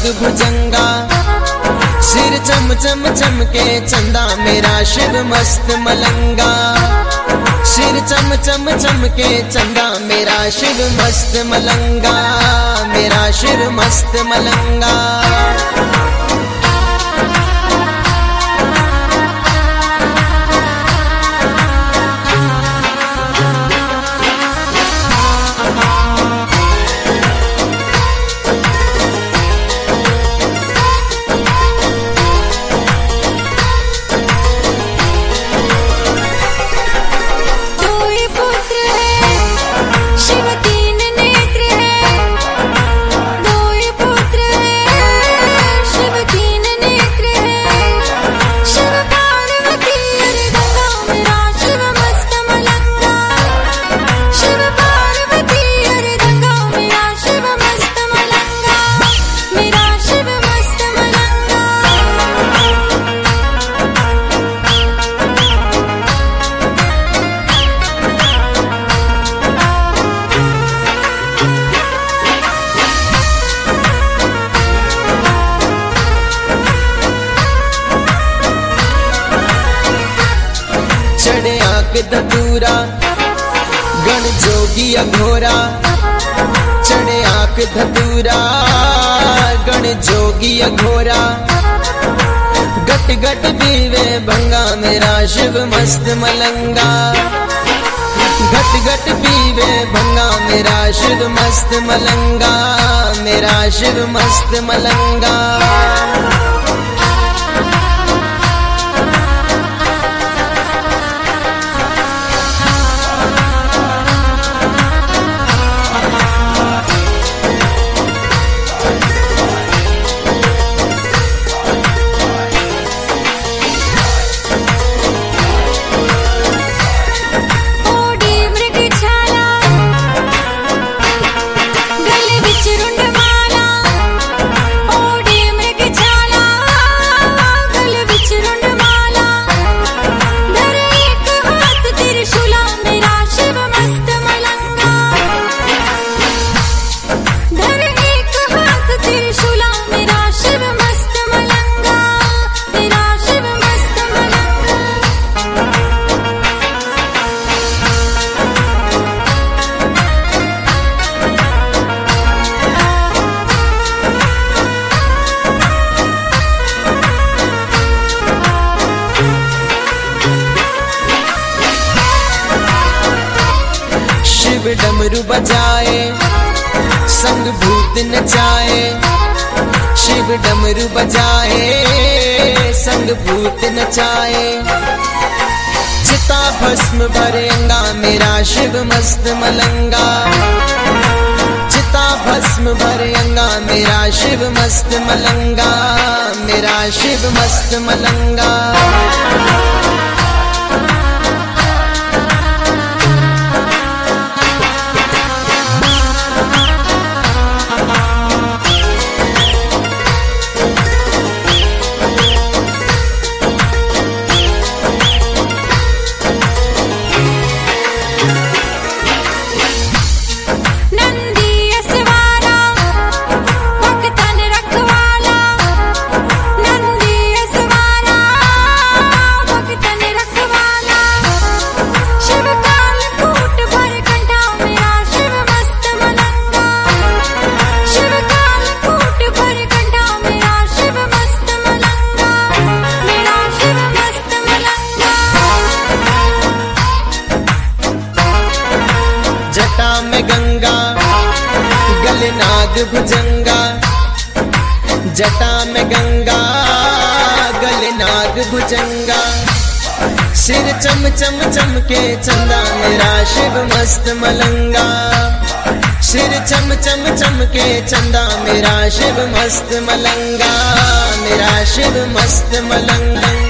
नाग भुजंगा, सिर चम चम चमके चंदा मेरा शिव मस्त मलंगा। सिर चम चम चमके चंदा मेरा शिव मस्त मलंगा, मेरा शिव मस्त मलंगा। चढ़े आंख धतूरा गण जोगी अघोरा, चढ़े आंख धतूरा गण जोगी अघोरा। गट गट पीवे भंगा मेरा शिव मस्त मलंगा, गट गट पीवे भंगा मेरा शिव मस्त मलंगा, मेरा शिव मस्त मलंगा। शिव डमरू बजाए संग भूत नचाए, शिव डमरू बजाए संग भूत नचाए। चिता भस्म भरे अंगा मेरा शिव मस्त मलंगा, चिता भस्म भरे अंगा मेरा शिव मस्त मलंगा, मेरा शिव मस्त मलंगा। जटा में गंगा गले नाग भुजंगा, जटा में गंगा गले नाग भुजंगा। सिर चम चम चमके चंदा मेरा शिव मस्त मलंगा, सिर चम चम चमके चंदा मेरा शिव मस्त मलंगा, मेरा शिव मस्त मलंगा।